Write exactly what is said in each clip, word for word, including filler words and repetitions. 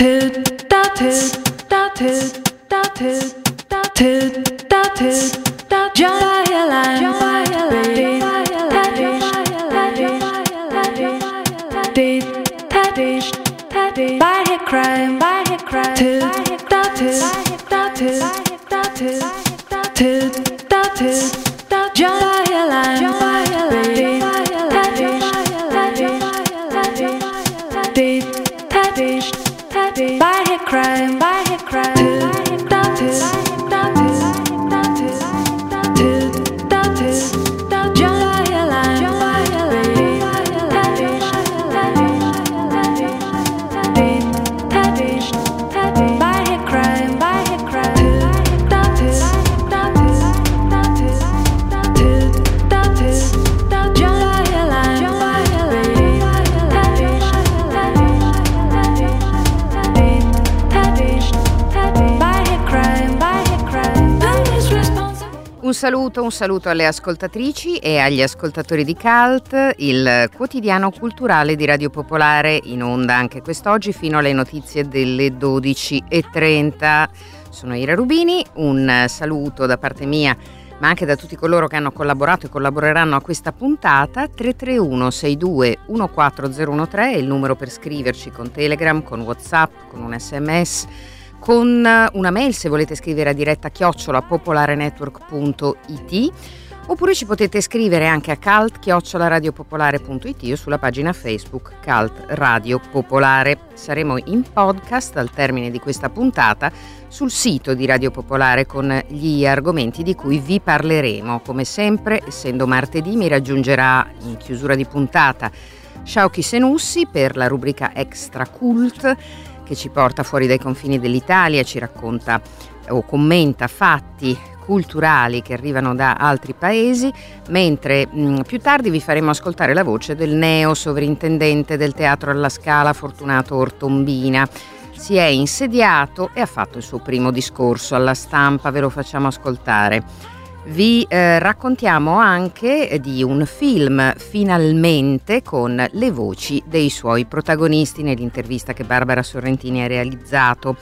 Un saluto, un saluto alle ascoltatrici e agli ascoltatori di Cult, il quotidiano culturale di Radio Popolare, in onda anche quest'oggi fino alle notizie delle dodici e trenta. Sono Ira Rubini, un saluto da parte mia, ma anche da tutti coloro che hanno collaborato e collaboreranno a questa puntata. Tre tre uno sei due uno quattro zero uno tre è il numero per scriverci con Telegram, con WhatsApp, con un sms, con una mail se volete scrivere a diretta chiocciola popolarenetwork punto it, oppure ci potete scrivere anche a cult chiocciola radiopopolare punto it o sulla pagina Facebook Cult Radio Popolare. Saremo in podcast al termine di questa puntata sul sito di Radio Popolare con gli argomenti di cui vi parleremo. Come sempre, essendo martedì, mi raggiungerà in chiusura di puntata Shauki Senussi per la rubrica Extra Cult, che ci porta fuori dai confini dell'Italia, ci racconta o commenta fatti culturali che arrivano da altri paesi, mentre mh, più tardi vi faremo ascoltare la voce del neo sovrintendente del Teatro alla Scala, Fortunato Ortombina. Si è insediato e ha fatto il suo primo discorso alla stampa, ve lo facciamo ascoltare. Vi eh, raccontiamo anche di un film finalmente con le voci dei suoi protagonisti nell'intervista che Barbara Sorrentini ha realizzato.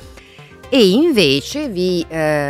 E invece vi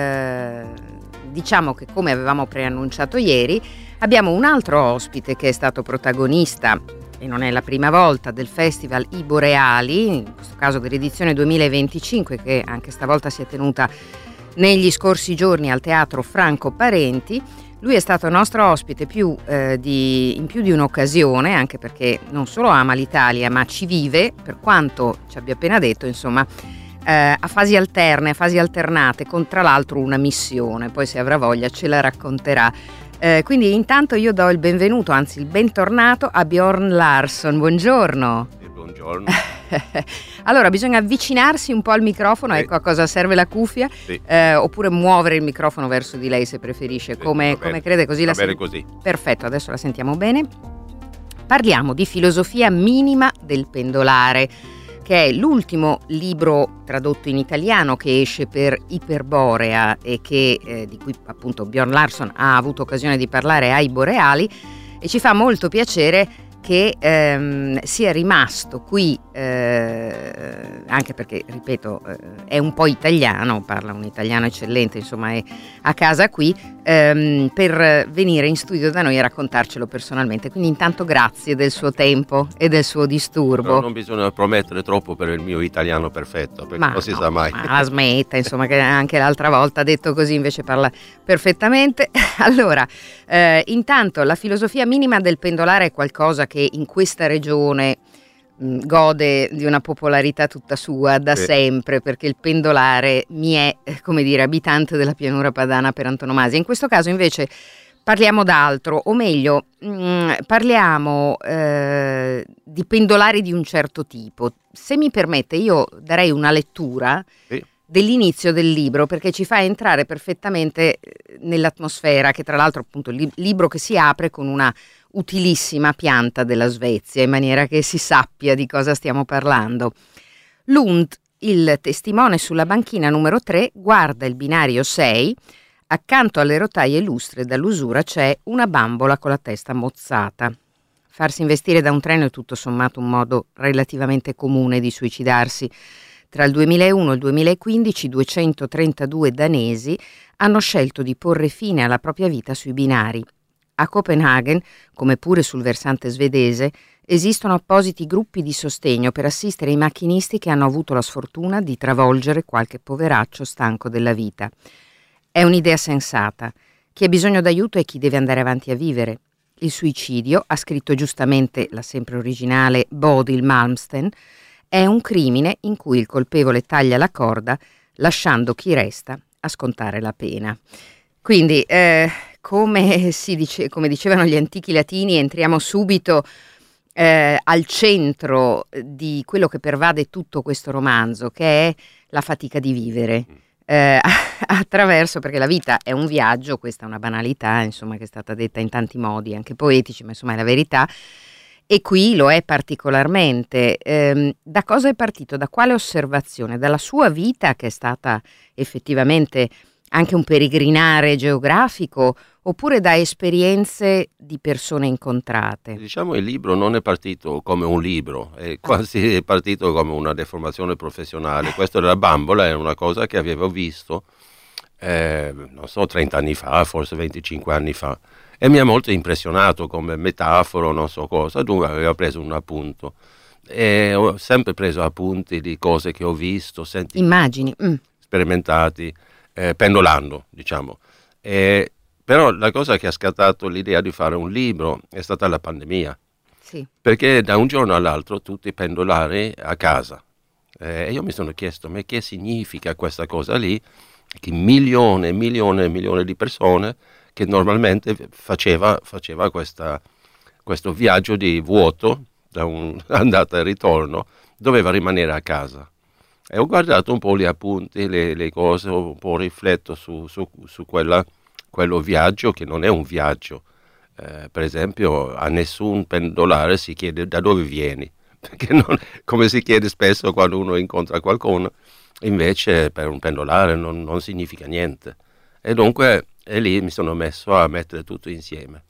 eh, diciamo che, come avevamo preannunciato ieri, abbiamo un altro ospite che è stato protagonista, e non è la prima volta, del Festival I Boreali, in questo caso dell'edizione duemilaventicinque, che anche stavolta si è tenuta negli scorsi giorni al Teatro Franco Parenti. Lui è stato nostro ospite più, eh, di, in più di un'occasione, anche perché non solo ama l'Italia ma ci vive, per quanto ci abbia appena detto, insomma, eh, a fasi alterne, a fasi alternate, con tra l'altro una missione, poi se avrà voglia ce la racconterà. Eh, quindi intanto io do il benvenuto, anzi il bentornato a Björn Larsson. Buongiorno. Buongiorno. Allora, bisogna avvicinarsi un po' al microfono, sì. Ecco a cosa serve la cuffia, sì. eh, oppure muovere il microfono verso di lei se preferisce, sì, come, come crede, così va la bene sen- così. Perfetto, adesso la sentiamo bene. Parliamo di Filosofia minima del pendolare, che è l'ultimo libro tradotto in italiano che esce per Iperborea e che, eh, di cui appunto Björn Larsson ha avuto occasione di parlare ai Boreali, e ci fa molto piacere che ehm, sia rimasto qui, eh, anche perché, ripeto, eh, è un po' italiano, parla un italiano eccellente, insomma è a casa qui, ehm, per venire in studio da noi e raccontarcelo personalmente. Quindi intanto grazie del suo tempo e del suo disturbo. Però non bisogna promettere troppo per il mio italiano perfetto, perché ma non si no, sa mai. Ma la smetta, insomma, che anche l'altra volta ha detto così, invece parla perfettamente. Allora, eh, intanto la filosofia minima del pendolare è qualcosa che in questa regione mh, gode di una popolarità tutta sua da sì. sempre, perché il pendolare mi è, come dire, abitante della pianura padana per antonomasia. In questo caso invece parliamo d'altro, o meglio mh, parliamo eh, di pendolari di un certo tipo. Se mi permette, io darei una lettura sì. dell'inizio del libro, perché ci fa entrare perfettamente nell'atmosfera, che tra l'altro appunto il libro che si apre con una utilissima pianta della Svezia, in maniera che si sappia di cosa stiamo parlando. Lund, il testimone sulla banchina numero tre, guarda il binario sei. Accanto alle rotaie lustre dall'usura c'è una bambola con la testa mozzata. Farsi investire da un treno è tutto sommato un modo relativamente comune di suicidarsi. Tra il duemilauno e il duemilaquindici duecentotrentadue danesi hanno scelto di porre fine alla propria vita sui binari. A Copenaghen, come pure sul versante svedese, esistono appositi gruppi di sostegno per assistere i macchinisti che hanno avuto la sfortuna di travolgere qualche poveraccio stanco della vita. È un'idea sensata. Chi ha bisogno d'aiuto è chi deve andare avanti a vivere. Il suicidio, ha scritto giustamente la sempre originale Bodil Malmsten, è un crimine in cui il colpevole taglia la corda, lasciando chi resta a scontare la pena. Quindi, eh, come, si dice, come dicevano gli antichi latini, entriamo subito eh, al centro di quello che pervade tutto questo romanzo, che è la fatica di vivere. Eh, attraverso, perché la vita è un viaggio, questa è una banalità, insomma, che è stata detta in tanti modi, anche poetici, ma insomma è la verità. E qui lo è particolarmente. Eh, da cosa è partito? Da quale osservazione? Dalla sua vita, che è stata effettivamente anche un peregrinare geografico, oppure da esperienze di persone incontrate? Diciamo il libro non è partito come un libro, è quasi partito come una deformazione professionale. Questo della bambola è una cosa che avevo visto, eh, non so, trenta anni fa, forse venticinque anni fa. E mi ha molto impressionato come metafora, non so cosa, dunque avevo preso un appunto. E ho sempre preso appunti di cose che ho visto, sentito, immagini, mm. sperimentati, eh, pendolando, diciamo. E, però la cosa che ha scattato l'idea di fare un libro è stata la pandemia. Sì. Perché da un giorno all'altro tutti pendolari a casa. E eh, io mi sono chiesto, ma che significa questa cosa lì? Che milioni e milioni e milioni di persone che normalmente faceva, faceva questa, questo viaggio di vuoto, da un'andata e ritorno, doveva rimanere a casa. E ho guardato un po' gli appunti, le, le cose, un po' rifletto su, su, su quella, quello viaggio che non è un viaggio. Eh, per esempio, a nessun pendolare si chiede da dove vieni, perché non, come si chiede spesso quando uno incontra qualcuno, invece per un pendolare non, non significa niente. E dunque e lì mi sono messo a mettere tutto insieme.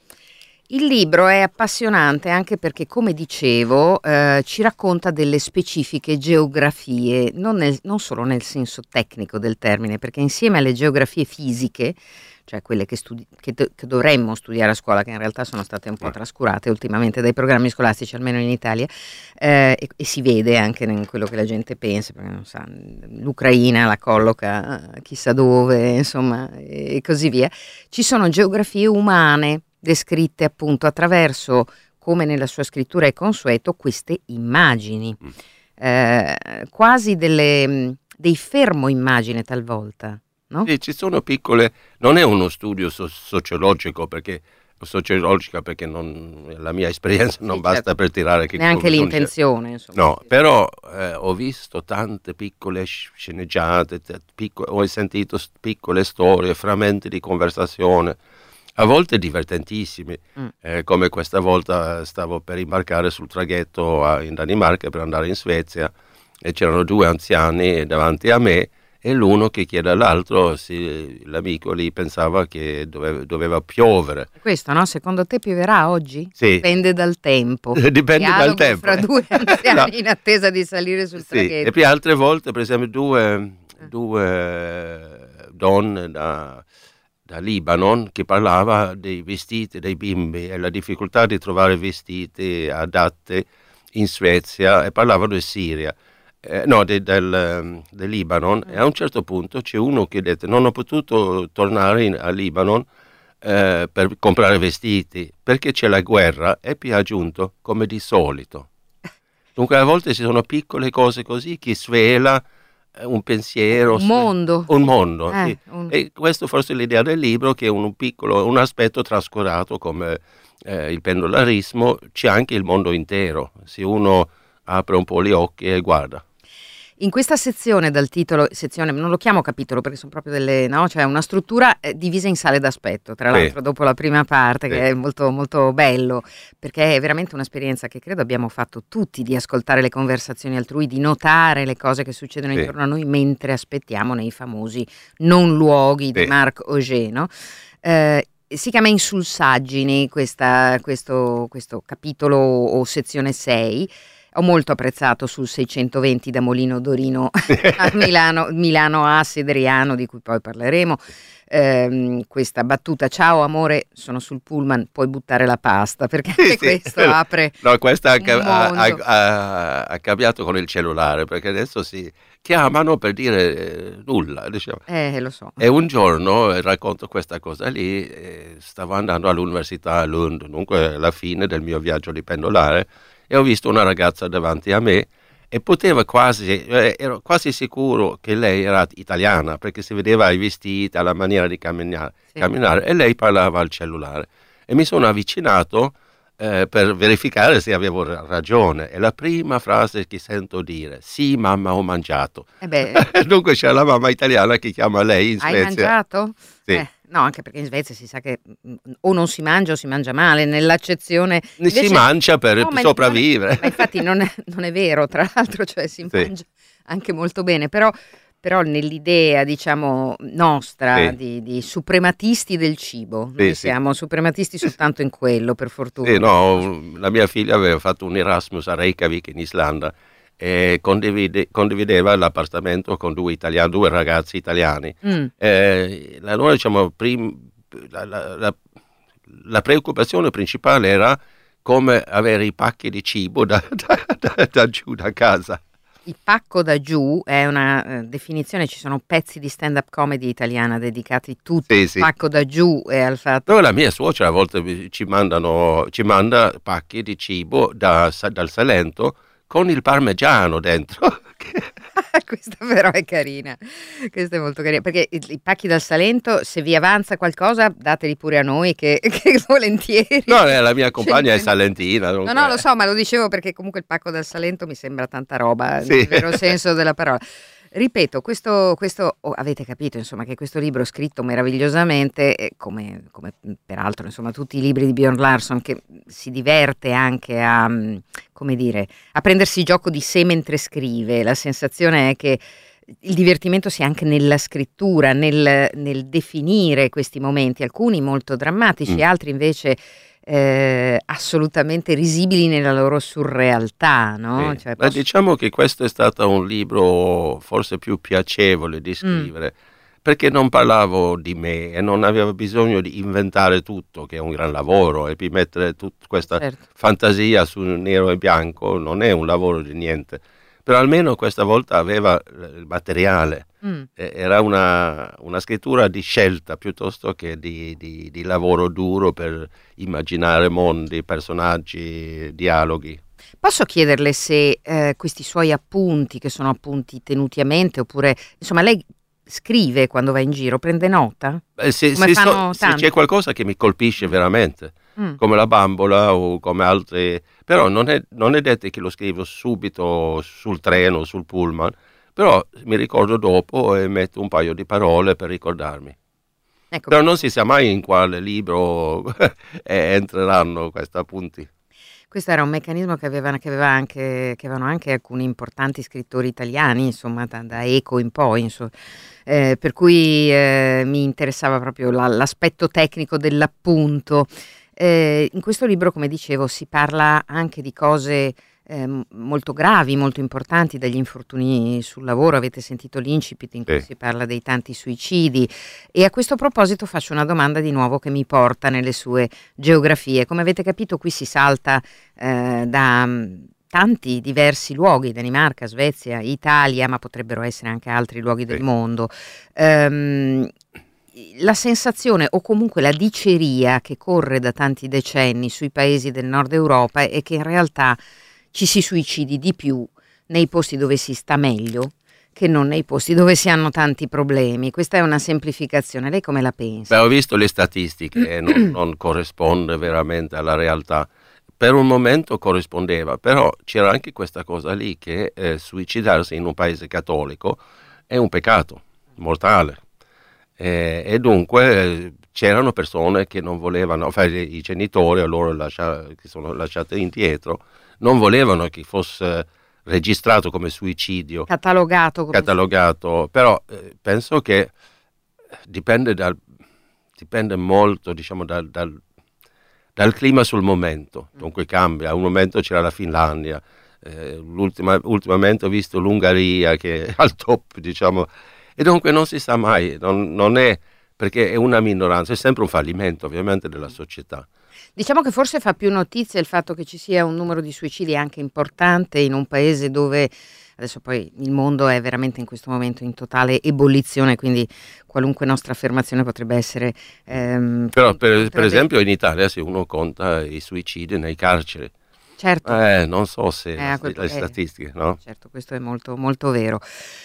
Il libro è appassionante anche perché, come dicevo, eh, ci racconta delle specifiche geografie, non, nel, non solo nel senso tecnico del termine, perché insieme alle geografie fisiche, cioè quelle che, studi- che, do- che dovremmo studiare a scuola, che in realtà sono state un po' trascurate ultimamente dai programmi scolastici, almeno in Italia, eh, e, e si vede anche in quello che la gente pensa, perché non sa, l'Ucraina la colloca chissà dove, insomma, e così via. Ci sono geografie umane descritte appunto attraverso, come nella sua scrittura è consueto, queste immagini, eh, quasi delle, dei fermo immagine talvolta. No? Sì, ci sono piccole, non è uno studio so- sociologico perché sociologica perché non, la mia esperienza non sì, basta certo. per tirare che neanche l'intenzione, insomma. No, però eh, ho visto tante piccole sceneggiate, t- picco- ho sentito piccole storie, frammenti di conversazione, a volte divertentissimi, mm. eh, come questa volta stavo per imbarcare sul traghetto a, in Danimarca per andare in Svezia e c'erano due anziani davanti a me. E l'uno che chiede all'altro, sì, l'amico lì pensava che doveva, doveva piovere. Questo, no? Secondo te pioverà oggi? Sì. Dipende dal tempo. Dipende Dialogo dal tempo. fra due anziani no. in attesa di salire sul sì. traghetto. E poi altre volte, per esempio, due, due donne da, da Libano che parlava dei vestiti dei bimbi e la difficoltà di trovare vestiti adatti in Svezia e parlavano di Siria. Eh, no, de, del, del Libano mm. e a un certo punto c'è uno che ha detto non ho potuto tornare in, a Libano eh, per comprare vestiti perché c'è la guerra e poi ha aggiunto come di solito. Dunque a volte ci sono piccole cose così che svela eh, un pensiero, un mondo, un mondo eh, sì. un... e questo forse è l'idea del libro che è un piccolo, un aspetto trascurato come eh, il pendolarismo, c'è anche il mondo intero se uno apre un po' gli occhi e guarda. In questa sezione dal titolo, sezione, non lo chiamo capitolo perché sono proprio delle, no? Cioè una struttura eh, divisa in sale d'aspetto, tra l'altro sì. dopo la prima parte sì. che è molto, molto bello, perché è veramente un'esperienza che credo abbiamo fatto tutti di ascoltare le conversazioni altrui, di notare le cose che succedono sì. intorno a noi mentre aspettiamo nei famosi non luoghi sì. di Marc Augé, no? Eh, si chiama Insulsaggini questa, questo, questo capitolo o sezione sei. Ho molto apprezzato sul seicentoventi da Molino Dorino a Milano, Milano a Sedriano, di cui poi parleremo, ehm, questa battuta: ciao amore, sono sul pullman, puoi buttare la pasta, perché anche Sì, sì. questo apre No, questa ha, un ha- mondo. ha- ha cambiato con il cellulare, perché adesso si chiamano per dire eh, nulla, diciamo. Eh, lo so. E un giorno, eh, racconto questa cosa lì, eh, stavo andando all'università a Lund, dunque alla fine del mio viaggio di pendolare, e ho visto una ragazza davanti a me e poteva quasi, eh, ero quasi sicuro che lei era italiana, perché si vedeva ai vestiti, alla maniera di camminare, Sì. camminare, e lei parlava al cellulare. E mi sono avvicinato eh, per verificare se avevo ra- ragione. E la prima frase che sento dire: sì, mamma, ho mangiato. Eh beh, Dunque c'è la mamma italiana che chiama lei in hai Svezia. mangiato? Sì. Eh, no, anche perché in Svezia si sa che mm, o non si mangia o si mangia male, nell'accezione Ne si invece- mangia per No, ma- sopravvivere. Ma infatti non è, non è vero, tra l'altro, cioè si Sì. mangia anche molto bene, però, però nell'idea, diciamo, nostra Sì. di, di suprematisti del cibo, Sì, noi sì. siamo suprematisti soltanto in quello, per fortuna. Sì, no, la mia figlia aveva fatto un Erasmus a Reykjavik in Islanda e condivide- condivideva l'appartamento con due italiani, due ragazzi italiani. Mm. Eh, la, noi, diciamo, prim- la, la- la- la preoccupazione principale era come avere i pacchi di cibo da, da- da- da giù da casa. Il pacco da giù è una eh, definizione, ci sono pezzi di stand-up comedy italiana dedicati tutti Sì, al sì. pacco da giù e al fatto... No, la mia suocera a volte ci, mandano, ci manda pacchi di cibo da- dal Salento con il parmigiano dentro. Questa però è carina, questa è molto carina, perché i, i pacchi dal Salento, se vi avanza qualcosa, dateli pure a noi che, che volentieri. No, eh, la mia compagna è Ce- salentina. No, dunque- no, lo so, ma lo dicevo perché comunque il pacco dal Salento mi sembra tanta roba, Sì. nel vero senso della parola. Ripeto, questo, questo oh, avete capito, insomma, che questo libro scritto meravigliosamente, eh, come, come peraltro, insomma, tutti i libri di Björn Larsson, che si diverte anche a, mh, come dire, a prendersi gioco di sé mentre scrive. La sensazione è che il divertimento sia anche nella scrittura, nel, nel definire questi momenti, alcuni molto drammatici, Mm. altri invece eh, assolutamente risibili nella loro surrealtà, no? Sì. Cioè, Ma posso- diciamo che questo è stato un libro forse più piacevole di scrivere, perché non parlavo di me e non avevo bisogno di inventare tutto, che è un gran lavoro, e poi mettere tutta questa certo. fantasia su nero e bianco non è un lavoro di niente. Però almeno questa volta aveva il materiale. Mm. Eh, Era una, una scrittura di scelta piuttosto che di, di- di lavoro duro per immaginare mondi, personaggi, dialoghi. Posso chiederle se eh, questi suoi appunti, che sono appunti tenuti a mente, oppure, insomma, lei scrive quando va in giro, prende nota? Eh, se, Come se fanno so- se tanti. c'è qualcosa che mi colpisce veramente, Mm. come la bambola o come altre, però non è, non è detto che lo scrivo subito sul treno, sul pullman, però mi ricordo dopo e metto un paio di parole per ricordarmi. Ecco, Però non si sa mai in quale libro eh, entreranno questi appunti. questo era un meccanismo che, aveva, che, aveva anche, che avevano anche alcuni importanti scrittori italiani, insomma, da, da Eco in poi, insomma. Eh, per cui eh, mi interessava proprio la- l'aspetto tecnico dell'appunto. Eh, in questo libro, come dicevo, si parla anche di cose eh, molto gravi, molto importanti, dagli infortuni sul lavoro. Avete sentito l'incipit in cui Sì. si parla dei tanti suicidi, e a questo proposito faccio una domanda di nuovo che mi porta nelle sue geografie. Come avete capito, qui si salta eh, da mh, tanti diversi luoghi: Danimarca, Svezia, Italia, ma potrebbero essere anche altri luoghi del Sì. mondo. Ehm, la sensazione, o comunque la diceria che corre da tanti decenni sui paesi del nord Europa, è che in realtà ci si suicidi di più nei posti dove si sta meglio che non nei posti dove si hanno tanti problemi. Questa è una semplificazione, lei come la pensa? Beh, ho visto le statistiche e non, non corrisponde veramente alla realtà. Per un momento corrispondeva, però c'era anche questa cosa lì che eh, suicidarsi in un paese cattolico è un peccato mortale. Eh, e dunque eh, c'erano persone che non volevano, cioè, i genitori a loro lascia, che sono lasciati indietro, non volevano che fosse registrato come suicidio, Catalogato come catalogato, però eh, penso che dipende, dal, dipende molto, diciamo, dal, dal, dal clima sul momento, dunque cambia. A un momento c'era la Finlandia, eh, l'ultima, ultimamente ho visto l'Ungheria che è al top, diciamo, e dunque non si sa mai, non, non è, perché è una minoranza, è sempre un fallimento ovviamente della società. Diciamo che forse fa più notizia il fatto che ci sia un numero di suicidi anche importante in un paese dove adesso poi il mondo è veramente in questo momento in totale ebollizione, quindi qualunque nostra affermazione potrebbe essere... Ehm, Però per, potrebbe... per esempio in Italia se uno conta i suicidi nei carceri, certo. eh, non so se eh, le, le statistiche, no? Certo, questo è molto, molto vero.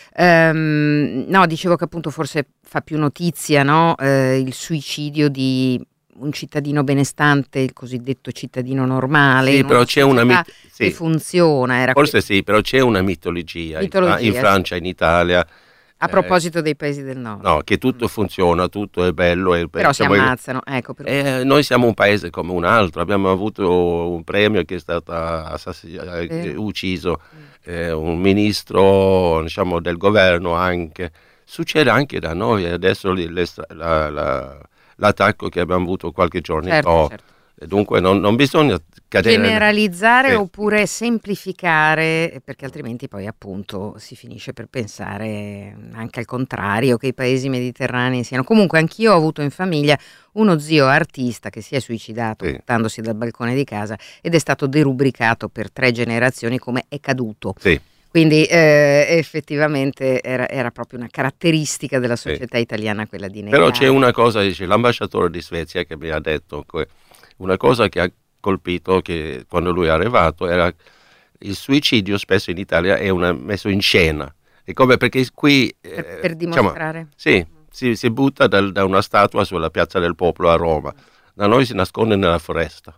Ehm, no, dicevo che appunto forse fa più notizia, no? eh, il suicidio di un cittadino benestante, il cosiddetto cittadino normale, sì, in però una c'è una mit- che sì. funziona. Era Forse que- sì, però c'è una mitologia, mitologia in, in Francia, in Italia. A proposito eh, dei paesi del nord. No, che tutto funziona, tutto è bello. È, però diciamo, si ammazzano, ecco. Per... eh, noi siamo un paese come un altro, abbiamo avuto un premio che è stato assass- eh, ucciso, eh, un ministro, diciamo, del governo anche. Succede anche da noi, adesso li, le, la, la, l'attacco che abbiamo avuto qualche giorno certo, fa. certo. Dunque non, non bisogna cadere generalizzare eh. oppure semplificare, perché altrimenti poi appunto si finisce per pensare anche al contrario, che i paesi mediterranei siano. Comunque anch'io ho avuto in famiglia uno zio artista che si è suicidato sì. buttandosi dal balcone di casa ed è stato derubricato per tre generazioni come è caduto. Sì. Quindi eh, effettivamente era, era proprio una caratteristica della società sì. italiana quella di negare. Però c'è una cosa, dice l'ambasciatore di Svezia che mi ha detto, una cosa che ha colpito che quando lui è arrivato era il suicidio spesso in Italia è una, messo in scena, è come perché qui per, eh, per dimostrare diciamo, sì, si, si butta dal, da una statua sulla piazza del Popolo a Roma, da noi si nasconde nella foresta.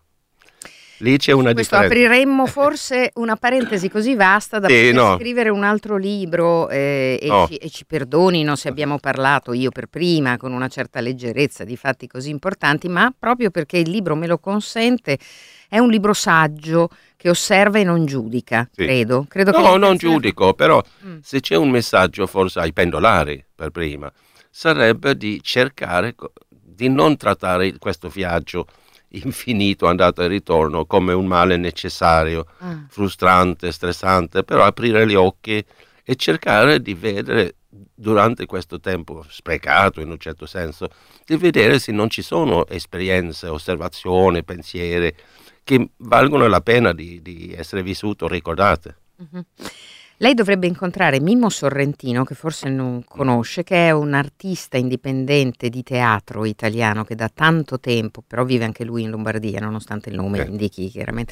Lì c'è una questo differenza. Apriremmo forse una parentesi così vasta da sì, poter no. scrivere un altro libro eh, e, no. ci, e ci perdonino se abbiamo parlato io per prima con una certa leggerezza di fatti così importanti, ma proprio perché il libro me lo consente è un libro saggio che osserva e non giudica, sì. credo. credo no, che non giudico, però mm. se c'è un messaggio forse ai pendolari per prima sarebbe di cercare di non trattare questo viaggio infinito andata e ritorno come un male necessario, ah. frustrante, stressante, però aprire gli occhi e cercare di vedere durante questo tempo sprecato in un certo senso, di vedere se non ci sono esperienze, osservazioni, pensieri che valgono la pena di, di essere vissute o ricordate. Mm-hmm. Lei dovrebbe incontrare Mimmo Sorrentino, che forse non conosce, che è un artista indipendente di teatro italiano che da tanto tempo, però vive anche lui in Lombardia, nonostante il nome eh. indichi chiaramente,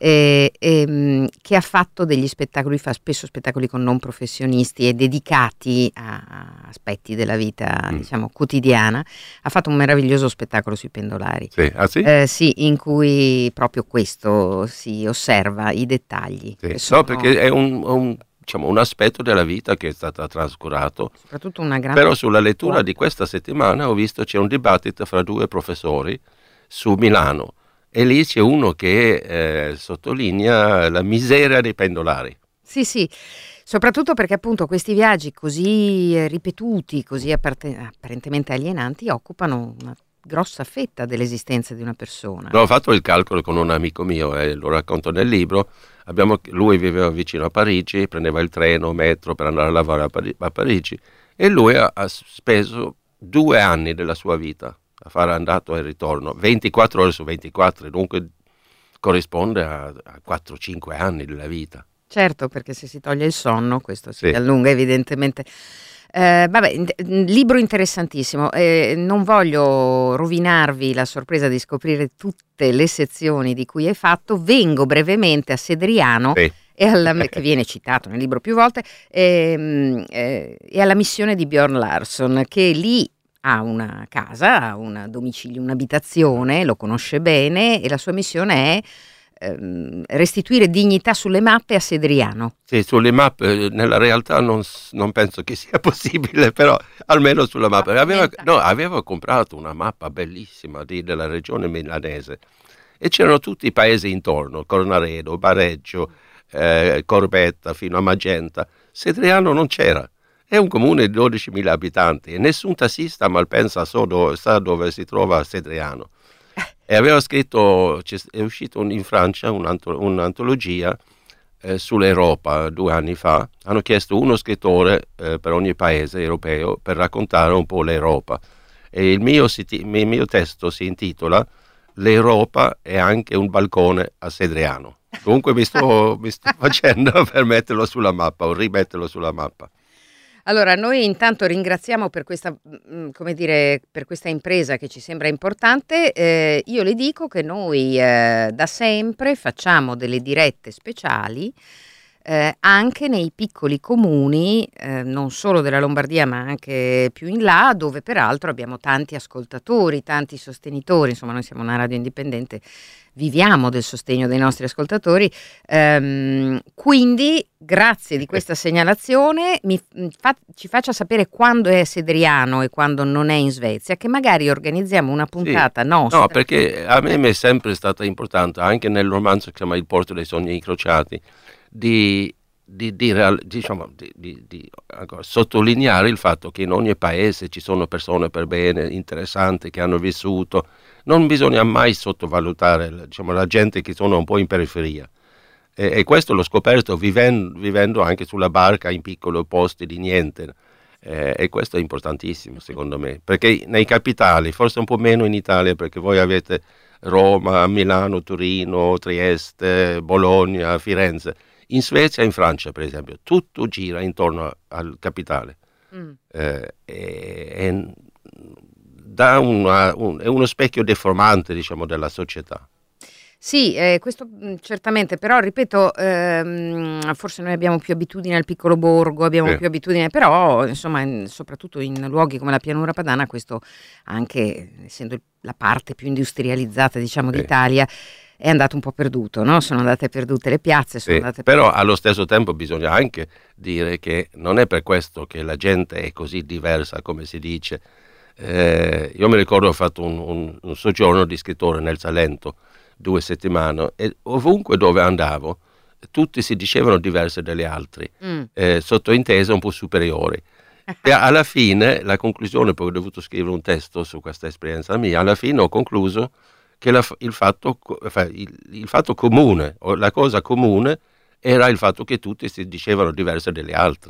e, e, che ha fatto degli spettacoli, fa spesso spettacoli con non professionisti e dedicati a, a aspetti della vita, mm. diciamo, quotidiana. Ha fatto un meraviglioso spettacolo sui pendolari. Sì, ah, sì? Eh, sì, in cui proprio questo si osserva, i dettagli. Sì. Sono... No, perché è un... un... diciamo, un aspetto della vita che è stato trascurato. Soprattutto una grande Però sulla lettura di questa settimana ho visto c'è un dibattito fra due professori su Milano e lì c'è uno che eh, sottolinea la miseria dei pendolari. Sì, sì, soprattutto perché appunto questi viaggi così eh, ripetuti, così apparte- apparentemente alienanti occupano una grossa fetta dell'esistenza di una persona. No, ho fatto il calcolo con un amico mio e eh, lo racconto nel libro. Abbiamo, lui viveva vicino a Parigi, prendeva il treno, metro per andare a lavorare a, Pari- a Parigi e lui ha, ha speso due anni della sua vita a fare andato e ritorno, ventiquattro ore su ventiquattro, dunque corrisponde a, a quattro cinque anni della vita. Certo, perché se si toglie il sonno questo si sì. allunga evidentemente. Eh, vabbè, libro interessantissimo, eh, non voglio rovinarvi la sorpresa di scoprire tutte le sezioni di cui hai fatto, vengo brevemente a Sedriano sì. e alla, che viene citato nel libro più volte, e, eh, e alla missione di Björn Larsson, che lì ha una casa, ha un domicilio, un'abitazione, lo conosce bene e la sua missione è restituire dignità sulle mappe a Sedriano. Sì, sulle mappe nella realtà non, non penso che sia possibile, però almeno sulla mappa. Aveva, no, aveva comprato una mappa bellissima di, della regione milanese e c'erano tutti i paesi intorno, Cornaredo, Bareggio, eh, Corbetta fino a Magenta. Sedriano non c'era. È un comune di dodicimila abitanti e nessun tassista malpensa so dove, sa dove si trova Sedriano. E aveva scritto, è uscito in Francia un'antologia eh, sull'Europa due anni fa, hanno chiesto uno scrittore eh, per ogni paese europeo per raccontare un po' l'Europa. E il mio, siti- il mio testo si intitola L'Europa è anche un balcone a Sedriano. Comunque mi sto, mi sto facendo per metterlo sulla mappa o rimetterlo sulla mappa. Allora, noi intanto ringraziamo per questa, come dire, per questa impresa che ci sembra importante. Eh, io le dico che noi eh, da sempre facciamo delle dirette speciali eh, anche nei piccoli comuni, eh, non solo della Lombardia ma anche più in là, dove peraltro abbiamo tanti ascoltatori, tanti sostenitori. Insomma, noi siamo una radio indipendente, viviamo del sostegno dei nostri ascoltatori, ehm, quindi grazie di questa segnalazione. Mi fa, ci faccia sapere quando è a Sedriano e quando non è in Svezia, che magari organizziamo una puntata sì. nostra. No, perché a me mi è sempre stata importante, anche nel romanzo che si chiama Il porto dei sogni incrociati, di, di, di, diciamo, di, di, di ancora, sottolineare il fatto che in ogni paese ci sono persone per bene, interessanti, che hanno vissuto. Non bisogna mai sottovalutare, diciamo, la gente che sono un po' in periferia. E, e questo l'ho scoperto vivendo, vivendo anche sulla barca in piccoli posti di niente. Eh, e questo è importantissimo secondo me, perché nei capitali, forse un po' meno in Italia, perché voi avete Roma, Milano, Torino, Trieste, Bologna, Firenze. In Svezia e in Francia, per esempio, tutto gira intorno al capitale. Mm. Eh, e, e dà una, un, è uno specchio deformante, diciamo, della società. Sì, eh, questo certamente, però ripeto, ehm, forse noi abbiamo più abitudine al piccolo borgo, abbiamo sì. più abitudine, però insomma, in, soprattutto in luoghi come la pianura padana, questo anche essendo la parte più industrializzata, diciamo, sì. d'Italia, è andato un po' perduto, no? Sono andate perdute le piazze, sono sì, andate però perdute. Allo stesso tempo bisogna anche dire che non è per questo che la gente è così diversa, come si dice. Eh, io mi ricordo ho fatto un, un, un soggiorno di scrittore nel Salento, due settimane, e ovunque dove andavo tutti si dicevano diverse dagli altri, mm. eh, sottointese un po' superiori. E alla fine, la conclusione, poi ho dovuto scrivere un testo su questa esperienza mia, alla fine ho concluso che la, il, fatto, il, il fatto comune, o la cosa comune, era il fatto che tutti si dicevano diverse dagli altri.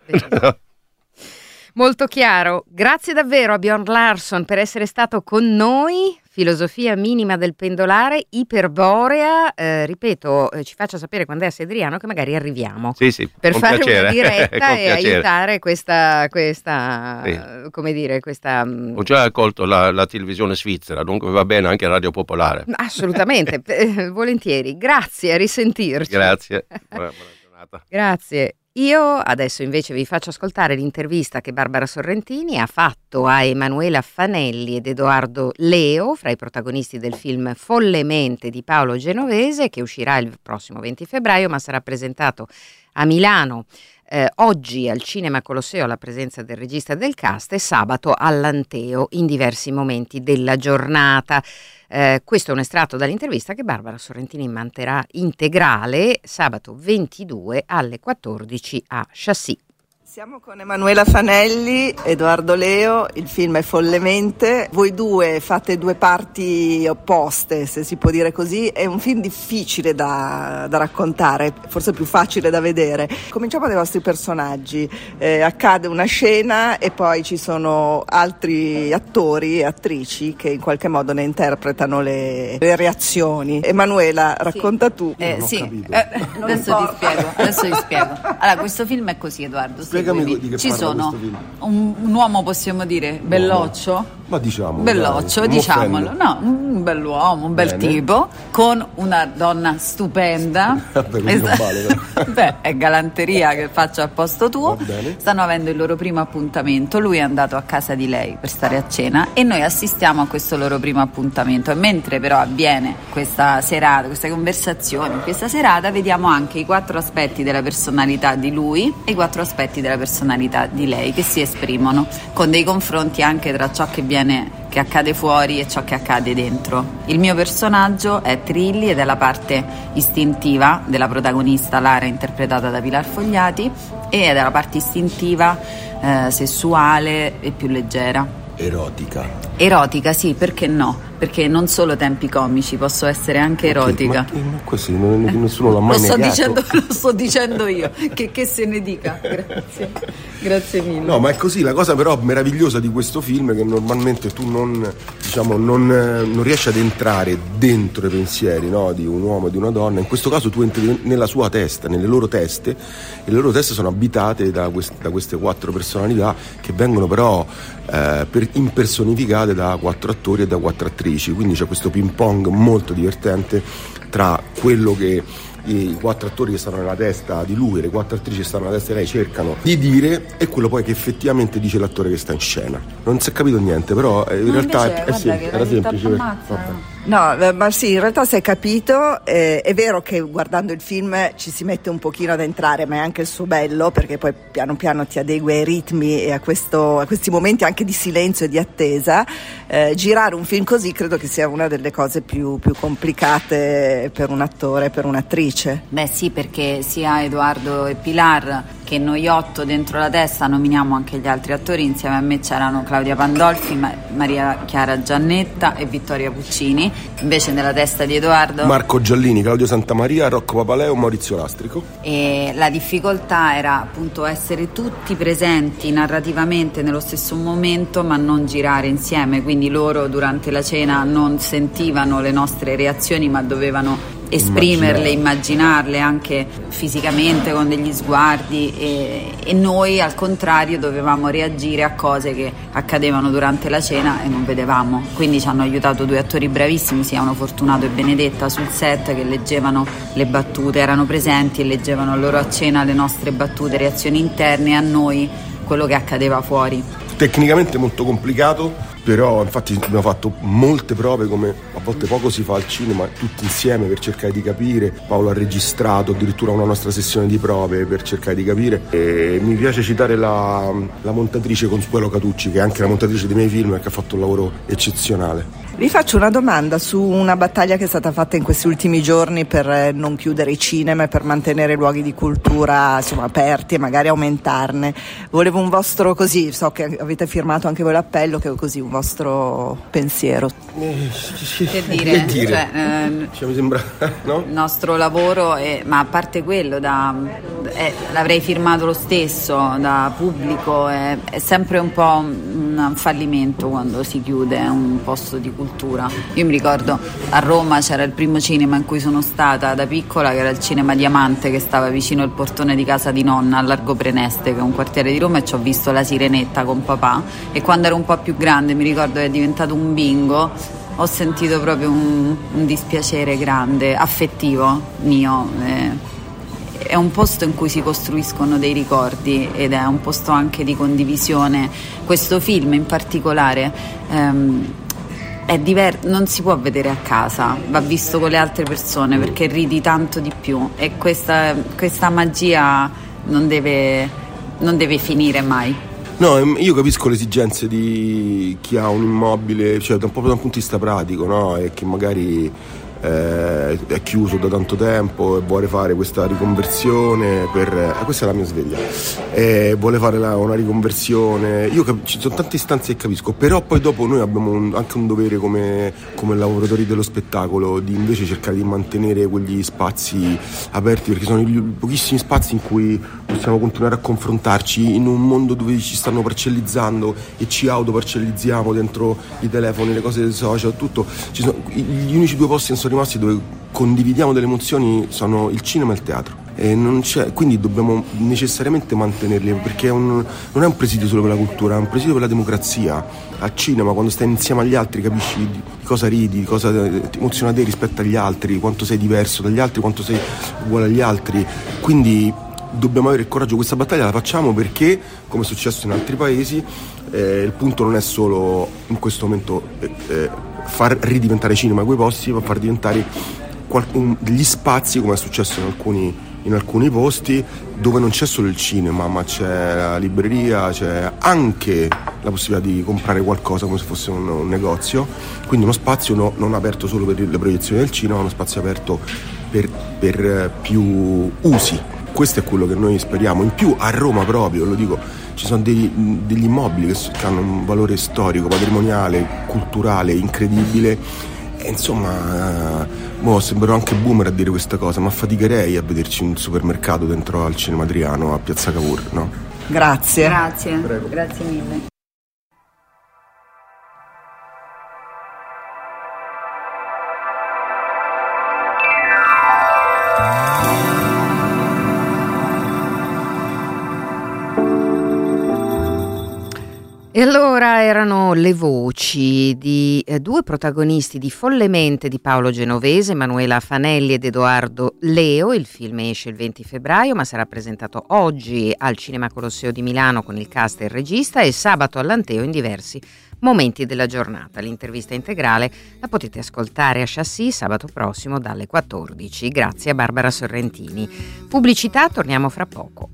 Molto chiaro. Grazie davvero a Björn Larsson per essere stato con noi. Filosofia minima del pendolare, iperborea. Eh, ripeto, eh, ci faccia sapere quando è a Sedriano, che magari arriviamo. Sì, sì, per fare piacere. una diretta e piacere. aiutare questa, questa sì. come dire, questa. Ho già accolto la, la televisione svizzera, dunque va bene anche Radio Popolare. Assolutamente, eh, volentieri. Grazie, a risentirci. Grazie. Buona, buona giornata. Grazie. Io adesso invece vi faccio ascoltare l'intervista che Barbara Sorrentini ha fatto a Emanuela Fanelli ed Edoardo Leo, fra i protagonisti del film Follemente di Paolo Genovese, che uscirà il prossimo venti febbraio, ma sarà presentato a Milano eh, oggi al Cinema Colosseo alla presenza del regista del cast e sabato all'Anteo in diversi momenti della giornata. Eh, questo è un estratto dall'intervista che Barbara Sorrentini manterrà integrale sabato ventidue alle quattordici a Chassis. Siamo con Emanuela Fanelli, Edoardo Leo, il film è Follemente. Voi due fate due parti opposte, se si può dire così. È un film difficile da, da raccontare, forse più facile da vedere. Cominciamo dai vostri personaggi. Eh, accade una scena e poi ci sono altri attori e attrici che in qualche modo ne interpretano le, le reazioni. Emanuela, racconta sì. tu. Eh, sì, eh, adesso ti spiego, adesso ti spiego. Allora, questo film è così, Edoardo. Sì. Di che ci sono un, un uomo, possiamo dire, belloccio, no, ma diciamo belloccio, dai, diciamolo, no, un bell'uomo, un bel Bene. tipo, con una donna stupenda. Vabbè, così non vale, beh, è galanteria che faccio al posto tuo. Stanno avendo il loro primo appuntamento, lui è andato a casa di lei per stare a cena e noi assistiamo a questo loro primo appuntamento, e mentre però avviene questa serata, questa conversazione, questa serata, vediamo anche i quattro aspetti della personalità di lui e i quattro aspetti della personalità di lei che si esprimono con dei confronti anche tra ciò che viene, che accade fuori e ciò che accade dentro. Il mio personaggio è Trilli ed è la parte istintiva della protagonista Lara, interpretata da Pilar Fogliati, ed è la parte istintiva eh, sessuale e più leggera. Erotica. Erotica, sì, perché no? perché non solo tempi comici, posso essere anche erotica. Okay, ma, ma così non, nessuno l'ha mai lo sto negato. Dicendo, lo sto dicendo io, che, che se ne dica. Grazie, grazie mille. No, ma è così. La cosa però meravigliosa di questo film è che normalmente tu non, diciamo, non, non riesci ad entrare dentro i pensieri, no, di un uomo e di una donna. In questo caso tu entri nella sua testa, nelle loro teste, e le loro teste sono abitate da, quest, da queste quattro personalità che vengono però eh, per, impersonificate da quattro attori e da quattro attrici. Quindi c'è questo ping pong molto divertente tra quello che i quattro attori che stanno nella testa di lui e le quattro attrici che stanno nella testa di lei cercano di dire, e quello poi che effettivamente dice l'attore che sta in scena. Non si è capito niente, però in no, realtà invece, è, è sem- era semplice. Per... No, ma sì, in realtà si è capito, eh, è vero che guardando il film ci si mette un pochino ad entrare, ma è anche il suo bello, perché poi piano piano ti adegui ai ritmi e a, questo, a questi momenti anche di silenzio e di attesa. Eh, girare un film così credo che sia una delle cose più, più complicate per un attore, per un'attrice. Beh sì, perché sia Edoardo e Pilar che noi otto dentro la testa, nominiamo anche gli altri attori, insieme a me c'erano Claudia Pandolfi, Ma- Maria Chiara Giannetta e Vittoria Puccini, invece nella testa di Edoardo Marco Giallini, Claudio Santamaria, Rocco Papaleo, Maurizio Lastrico. E la difficoltà era appunto essere tutti presenti narrativamente nello stesso momento ma non girare insieme, quindi loro durante la cena non sentivano le nostre reazioni ma dovevano esprimerle, immaginarle anche fisicamente con degli sguardi, e, e noi al contrario dovevamo reagire a cose che accadevano durante la cena e non vedevamo. Quindi ci hanno aiutato due attori bravissimi, si chiamano Fortunato e Benedetta sul set, che leggevano le battute, erano presenti e leggevano loro a cena le nostre battute, reazioni interne, e a noi quello che accadeva fuori. Tecnicamente molto complicato, però infatti abbiamo fatto molte prove, come a volte poco si fa al cinema, tutti insieme per cercare di capire. Paolo ha registrato addirittura una nostra sessione di prove per cercare di capire, e mi piace citare la, la montatrice Consuelo Catucci, che è anche la montatrice dei miei film e che ha fatto un lavoro eccezionale. Vi faccio una domanda su una battaglia che è stata fatta in questi ultimi giorni per non chiudere i cinema e per mantenere luoghi di cultura, insomma, aperti e magari aumentarne. Volevo un vostro, così, so che avete firmato anche voi l'appello, che così un vostro pensiero. Eh, Che dire, che dire? Cioè, eh, Cioè, mi sembra, no? il nostro lavoro è, ma a parte quello, da, è, l'avrei firmato lo stesso da pubblico, è, è sempre un po' un fallimento quando si chiude un posto di cultura. Io mi ricordo a Roma c'era il primo cinema in cui sono stata da piccola, che era il Cinema Diamante, che stava vicino al portone di casa di nonna a Largo Preneste, che è un quartiere di Roma, e ci ho visto La Sirenetta con papà. E quando ero un po' più grande, mi ricordo che è diventato un bingo, ho sentito proprio un, un dispiacere grande, affettivo mio. Eh, è un posto in cui si costruiscono dei ricordi ed è un posto anche di condivisione. Questo film in particolare ehm, è diverso, non si può vedere a casa, va visto con le altre persone perché ridi tanto di più, e questa, questa magia non deve, non deve finire mai. No, io capisco le esigenze di chi ha un immobile, cioè da un po' da un punto di vista pratico, no? E che magari eh, è chiuso da tanto tempo e vuole fare questa riconversione per... Eh, questa è la mia sveglia. Eh, vuole fare la, una riconversione. Io cap- ci sono tante istanze che capisco, però poi dopo noi abbiamo un, anche un dovere come, come lavoratori dello spettacolo di invece cercare di mantenere quegli spazi aperti, perché sono i pochissimi spazi in cui possiamo continuare a confrontarci in un mondo dove ci stanno parcellizzando e ci autoparcellizziamo dentro i telefoni, le cose dei social, tutto. Ci sono, gli unici due posti che sono rimasti dove condividiamo delle emozioni sono il cinema e il teatro, e non c'è, quindi dobbiamo necessariamente mantenerli, perché è un, non è un presidio solo per la cultura, è un presidio per la democrazia. Al cinema, quando stai insieme agli altri, capisci di cosa ridi, di cosa ti emoziona te rispetto agli altri, quanto sei diverso dagli altri, quanto sei uguale agli altri. Quindi dobbiamo avere il coraggio. Questa battaglia la facciamo perché, come è successo in altri paesi, eh, il punto non è solo in questo momento eh, eh, far ridiventare cinema quei posti, ma far diventare qualcun, degli spazi, come è successo in alcuni, in alcuni posti, dove non c'è solo il cinema, ma c'è la libreria, c'è anche la possibilità di comprare qualcosa come se fosse un, un negozio. Quindi uno spazio no, non aperto solo per le proiezioni del cinema, ma uno spazio aperto per, per più usi. questo è quello che noi speriamo. In più a Roma proprio, lo dico, ci sono degli, degli immobili che, che hanno un valore storico, patrimoniale, culturale incredibile, e insomma mo sembrerò anche boomer a dire questa cosa, ma faticherei a vederci in un supermercato dentro al Cinema Adriano a Piazza Cavour, no? Grazie. Grazie, Prego. Grazie mille. E allora erano le voci di eh, due protagonisti di Follemente di Paolo Genovese, Manuela Fanelli ed Edoardo Leo. Il film esce il venti febbraio, ma sarà presentato oggi al Cinema Colosseo di Milano con il cast e il regista, e sabato all'Anteo in diversi momenti della giornata. L'intervista integrale la potete ascoltare a Chassis sabato prossimo dalle quattordici. Grazie a Barbara Sorrentini. Pubblicità, torniamo fra poco.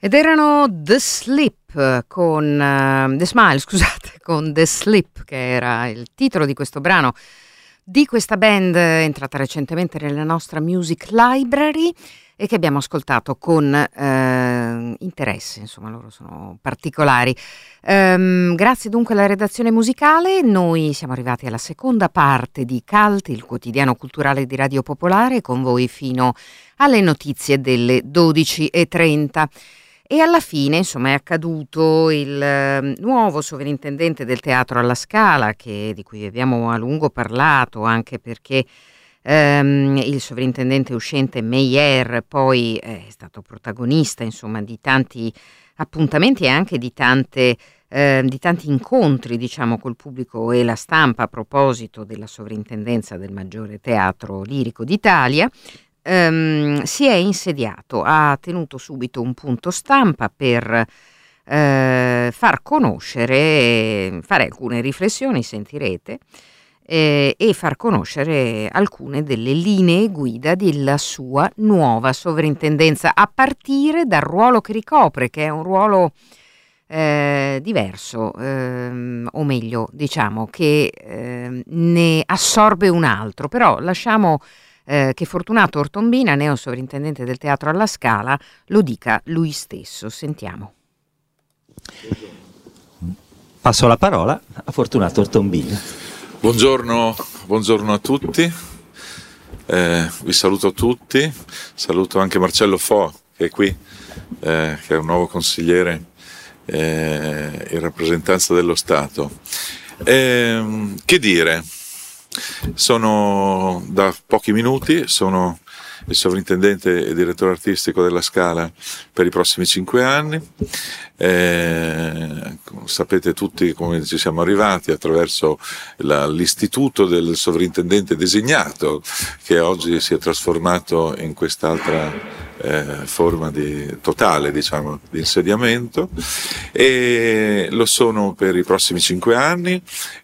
Ed erano The Slip con uh, The Smile, scusate, con The Slip, che era il titolo di questo brano di questa band entrata recentemente nella nostra music library e che abbiamo ascoltato con eh, interesse, insomma loro sono particolari. Um, grazie dunque alla redazione musicale, noi siamo arrivati alla seconda parte di Cult, il quotidiano culturale di Radio Popolare, con voi fino alle notizie delle dodici e trenta. E alla fine, insomma, è accaduto il eh, nuovo sovrintendente del Teatro alla Scala, che, di cui abbiamo a lungo parlato, anche perché ehm, il sovrintendente uscente Meyer poi è stato protagonista, insomma, di tanti appuntamenti e anche di tante eh, di tanti incontri, diciamo, col pubblico e la stampa a proposito della sovrintendenza del maggiore teatro lirico d'Italia. Um, si è insediato, ha tenuto subito un punto stampa per eh, far conoscere, fare alcune riflessioni, sentirete, eh, e far conoscere alcune delle linee guida della sua nuova sovrintendenza, a partire dal ruolo che ricopre, che è un ruolo eh, diverso, ehm, o meglio, diciamo che eh, ne assorbe un altro, però lasciamo Eh, che Fortunato Ortombina, neo sovrintendente del Teatro alla Scala, lo dica lui stesso. Sentiamo. Passo la parola a Fortunato Ortombina. Buongiorno, buongiorno a tutti, eh, vi saluto tutti, saluto anche Marcello Fo che è qui, eh, che è un nuovo consigliere eh, in rappresentanza dello Stato. Eh, che dire? Sono da pochi minuti, sono il sovrintendente e direttore artistico della Scala per i prossimi cinque anni. Eh, sapete tutti come ci siamo arrivati attraverso la, l'istituto del sovrintendente designato, che oggi si è trasformato in quest'altra Eh, forma di totale, diciamo, di insediamento, e lo sono per i prossimi cinque anni.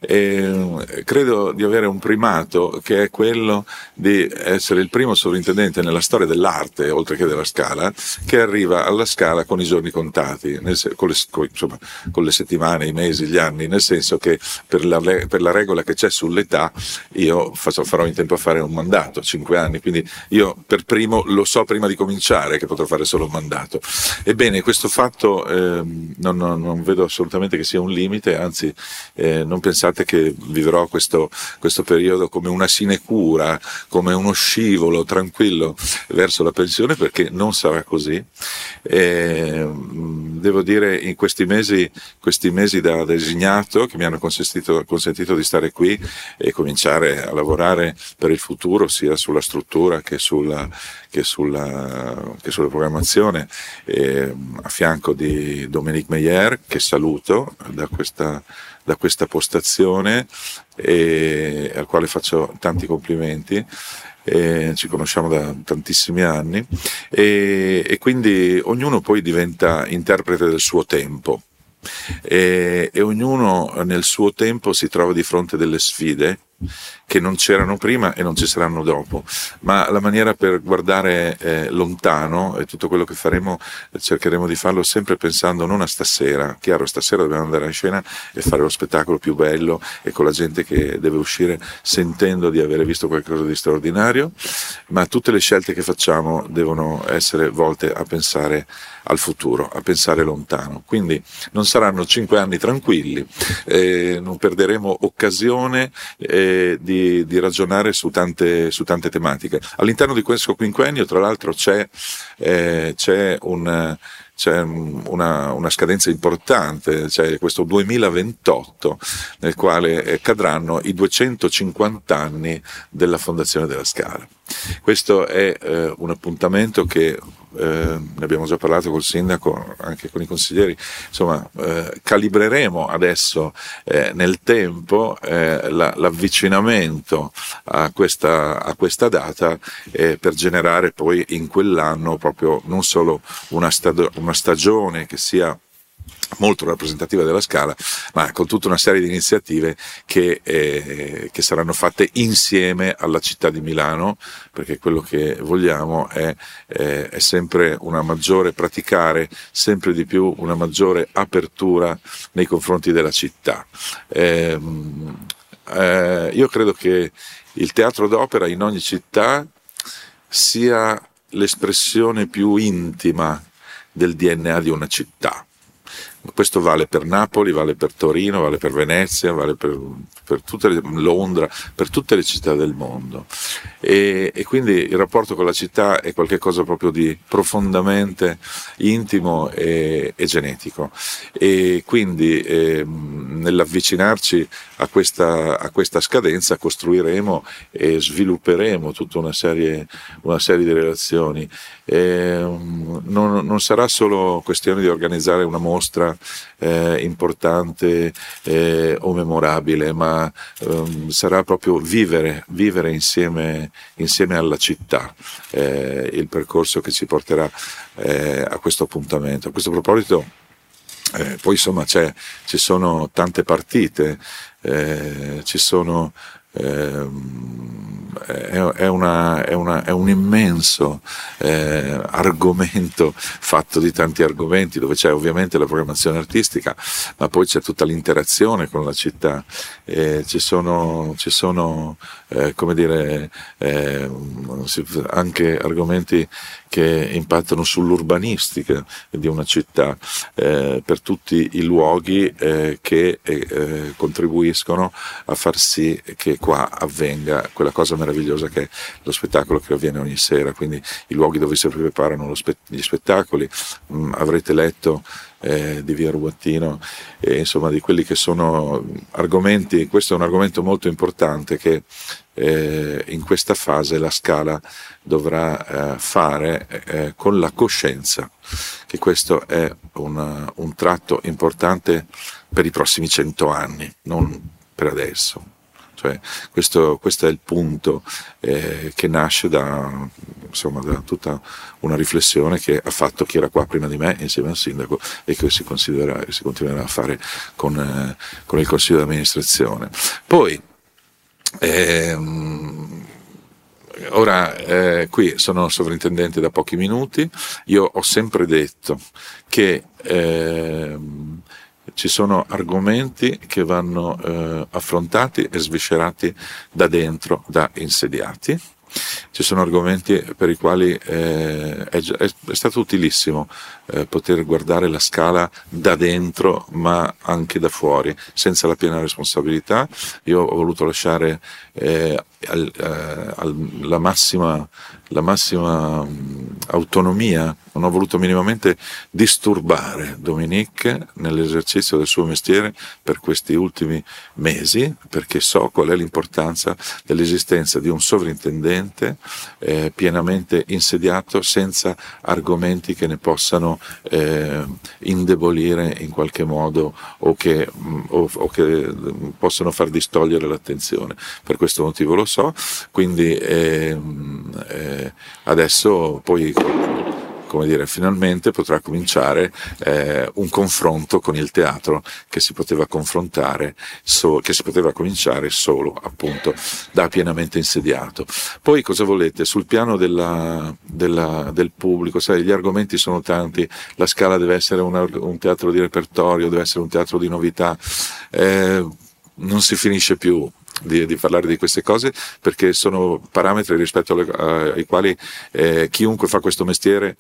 E credo di avere un primato, che è quello di essere il primo sovrintendente nella storia dell'arte, oltre che della Scala, che arriva alla Scala con i giorni contati, nel, con, le, con, insomma, con le settimane, i mesi, gli anni, nel senso che per la, per la regola che c'è sull'età io faccio, farò in tempo a fare un mandato, cinque anni, quindi io per primo lo so prima di cominciare che potrò fare solo un mandato. Ebbene, questo fatto eh, non, non, non vedo assolutamente che sia un limite, anzi eh, non pensate che vivrò questo, questo periodo come una sinecura, come uno scivolo tranquillo verso la pensione, perché non sarà così. Eh, devo dire, in questi mesi, questi mesi da designato, che mi hanno consentito, consentito di stare qui e cominciare a lavorare per il futuro, sia sulla struttura che sulla, che sulla che sulla programmazione, eh, a fianco di Dominique Meyer, che saluto da questa, da questa postazione, e al quale faccio tanti complimenti. Eh, ci conosciamo da tantissimi anni, e, e quindi ognuno poi diventa interprete del suo tempo, e, e ognuno nel suo tempo si trova di fronte delle sfide che non c'erano prima e non ci saranno dopo, ma la maniera per guardare eh, lontano, e tutto quello che faremo cercheremo di farlo sempre pensando non a stasera. Chiaro, stasera dobbiamo andare in scena e fare lo spettacolo più bello e con la gente che deve uscire sentendo di avere visto qualcosa di straordinario, ma tutte le scelte che facciamo devono essere volte a pensare al futuro, a pensare lontano. Quindi non saranno cinque anni tranquilli, eh, non perderemo occasione eh, di, di ragionare su tante, su tante tematiche. All'interno di questo quinquennio, tra l'altro, c'è, eh, c'è un... c'è una, una scadenza importante, c'è questo duemilaventotto nel quale cadranno i duecentocinquanta anni della fondazione della Scala. Questo è eh, un appuntamento che eh, ne abbiamo già parlato col sindaco, anche con i consiglieri, insomma eh, calibreremo adesso eh, nel tempo eh, la, l'avvicinamento a questa, a questa data eh, per generare poi in quell'anno proprio non solo una, stad- una stagione che sia molto rappresentativa della Scala, ma con tutta una serie di iniziative che, eh, che saranno fatte insieme alla città di Milano, perché quello che vogliamo è, eh, è sempre una maggiore, praticare sempre di più una maggiore apertura nei confronti della città. Eh, eh, io credo che il teatro d'opera in ogni città sia l'espressione più intima del D N A di una città. Questo vale per Napoli, vale per Torino, vale per Venezia, vale per, per tutte le, Londra, per tutte le città del mondo. E, e quindi il rapporto con la città è qualcosa proprio di profondamente intimo e, e genetico. E quindi eh, nell'avvicinarci a questa, a questa scadenza costruiremo e svilupperemo tutta una serie, una serie di relazioni. E, non, non sarà solo questione di organizzare una mostra Eh, importante eh, o memorabile, ma ehm, sarà proprio vivere, vivere insieme, insieme alla città eh, il percorso che ci porterà eh, a questo appuntamento. A questo proposito eh, poi insomma c'è, ci sono tante partite, eh, ci sono ehm, È, è, una, è, una, è un immenso eh, argomento fatto di tanti argomenti, dove c'è ovviamente la programmazione artistica, ma poi c'è tutta l'interazione con la città. Eh, ci sono, ci sono eh, come dire, eh, anche argomenti che impattano sull'urbanistica di una città, eh, per tutti i luoghi eh, che eh, contribuiscono a far sì che qua avvenga quella cosa meravigliosa che è lo spettacolo che avviene ogni sera, quindi i luoghi dove si preparano lo spe- gli spettacoli. Mm, avrete letto eh, di Via Rubattino, e insomma di quelli che sono argomenti. Questo è un argomento molto importante che eh, in questa fase la Scala dovrà eh, fare eh, con la coscienza che questo è una, un tratto importante per i prossimi cento anni, non per adesso. Cioè, questo, questo è il punto eh, che nasce da, insomma, da tutta una riflessione che ha fatto chi era qua prima di me insieme al sindaco e che si, considera, si continuerà a fare con, eh, con il consiglio di amministrazione. Poi ehm, ora eh, qui sono sovrintendente da pochi minuti. Io ho sempre detto che ehm, ci sono argomenti che vanno eh, affrontati e sviscerati da dentro, da insediati. Ci sono argomenti per i quali eh, è, è, è stato utilissimo eh, poter guardare la Scala da dentro ma anche da fuori, senza la piena responsabilità. Io ho voluto lasciare eh, al, eh, al, la massima, la massima mh, autonomia, non ho voluto minimamente disturbare Dominique nell'esercizio del suo mestiere per questi ultimi mesi, perché so qual è l'importanza dell'esistenza di un sovrintendente eh, pienamente insediato, senza argomenti che ne possano eh, indebolire in qualche modo o che, o, o che possono far distogliere l'attenzione. Per questo motivo lo so, quindi eh, eh, adesso poi, come dire, finalmente potrà cominciare eh, un confronto con il teatro che si poteva confrontare, so, che si poteva cominciare solo appunto da pienamente insediato. Poi cosa volete? Sul piano della, della, del pubblico, sai, gli argomenti sono tanti, la Scala deve essere una, un teatro di repertorio, deve essere un teatro di novità, eh, non si finisce più Di, di parlare di queste cose, perché sono parametri rispetto alle, uh, ai quali eh, chiunque fa questo mestiere